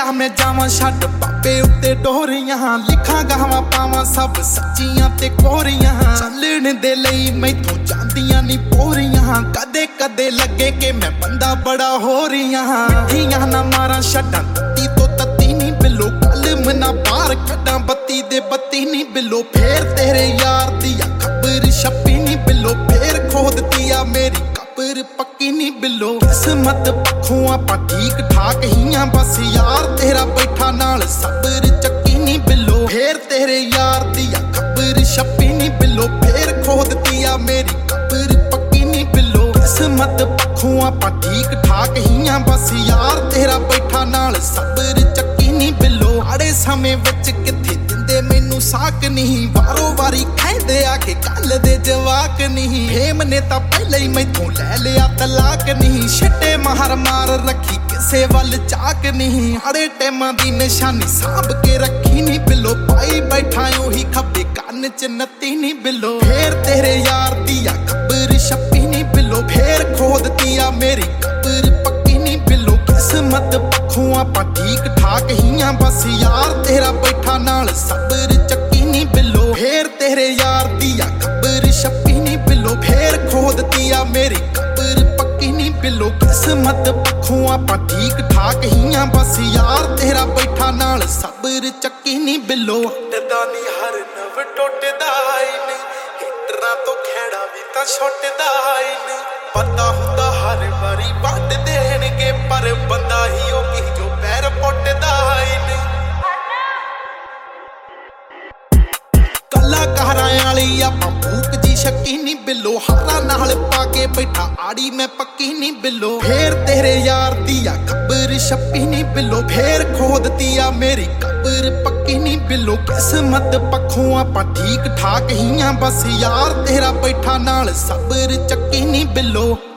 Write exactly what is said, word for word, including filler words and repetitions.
आ मैं जावां छड्ड बाबे उत्ते डोरियां लिखां गावां पावां सब सच्चियां ते कोरियां चलण दे लई मैथों जांदियां नी पोरियां कदे कदे लगे कि मैं बंदा बड़ा हो रियां मिठियां ना मारां छड्डां तत्ती तो तत्ती नी बिलो कल मना बाहर कड्डां बत्ती दे बत्ती नी बिलो फेर तेरे यार दी खबर छप्पी नी बिलो फेर खोदती आ मेरी पर पक्की नी बिलो किस्मत पखों आपां ठीक ठाक हियां बस यार तेरा बैठा नाल सबर चक्की नी बिलो फेर तेरे यार दी खबर छप्पी नी बिलो फेर खोदती आ मेरी खबर पक्की नी बिलो किस्मत पखों आपां ठीक ठाक हियां बस यार तेरा बैठा नाल सबर चक्की नी बिलो आड़े समय विच किथे दिंदे मैनू साक नहीं वारो वारी कहंदे आके गल दे जवाक नहीं फेम ने तां पहले ही मैथों लै लिया तलाक नहीं छिट्टे मार मार रखी किसे वल चाक नहीं हड़े टैमां दी निशानी सांभ के रखी नी बिलो पाई बैठा ओही खब्बे कान च नत्ती नी बिलो फेर तेरे यार दी खबर छप्पी नी बिलो फेर खोदती आ मेरी खबर पक्की नी बिलो किस्मत पखों आपां ठीक ठाक हियां बस यार तेरा बैठा नाल सबर चक्की नी बिलो फेर तेरे यार दी खबर छप्पी नी बिलो फेर खोदती आ मेरी खबर पक्की नी बिलो किस्मत पखों आपां ठीक ठाक हियां बस यार तेरा बैठा नाल सबर चक्की नी बिलो टुटदा नी हर नव टुटदा इन हिटरां तो खैड़ा भी तां छुटदा इन पता हुंदा हर वारी वड्ड देणगे पर बंदा ही ओ की जो पैर पुटदा इन कलाकारां वाली आपां भूक जी शक्की नी बिलो हारा नाल पाके बैठा आड़ी मैं पक्की नी बिलो फेर तेरे यार दी खबर छप्पी नी बिलो फेर खोदती आ मेरी खबर पक्की नी बिलो किस्मत पखों आपां ठीक ठाक हियां बस यार तेरा बैठा नाल सबर चक्की नी बिलो।